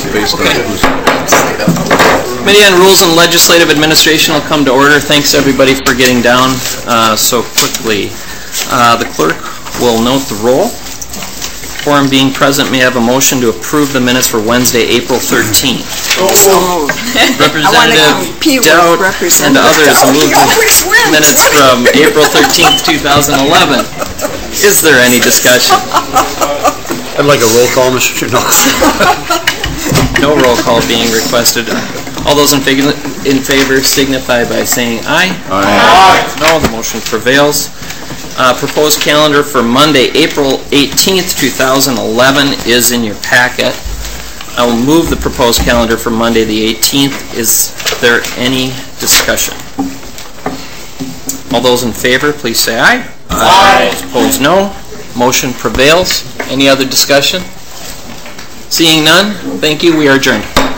based on who's... Committee on Rules and Legislative Administration will come to order. Thanks everybody for getting down so quickly. The clerk will note the roll. Quorum being present, may I have a motion to approve the minutes for Wednesday, April 13th. Representative Dowd and others move the minutes from April 13th, 2011. Is there any discussion? I'd like a roll call, Mr. Chairman. No roll call being requested. All those in favor signify by saying aye. Aye. No, the motion prevails. Proposed calendar for Monday, April 18th, 2011 is in your packet. I will move the proposed calendar for Monday the 18th. Is there any discussion? All those in favor, please say aye. Aye. Opposed, no. Motion prevails. Any other discussion? Seeing none, thank you. We are adjourned.